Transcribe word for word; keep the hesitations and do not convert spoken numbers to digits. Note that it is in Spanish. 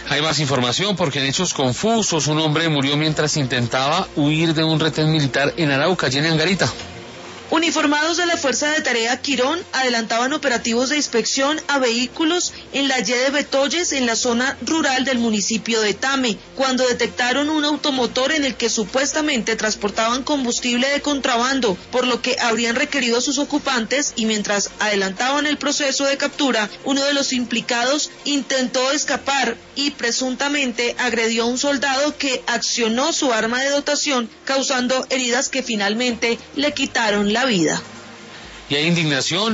Hay más información porque en hechos confusos un hombre murió mientras intentaba huir de un retén militar en Arauca, y en Angarita. Uniformados de la Fuerza de Tarea Quirón adelantaban operativos de inspección a vehículos en la Y de Betolles, en la zona rural del municipio de Tame, cuando detectaron un automotor en el que supuestamente transportaban combustible de contrabando, por lo que habrían requerido a sus ocupantes, y mientras adelantaban el proceso de captura, uno de los implicados intentó escapar y presuntamente agredió a un soldado que accionó su arma de dotación, causando heridas que finalmente le quitaron la vida. Y hay indignación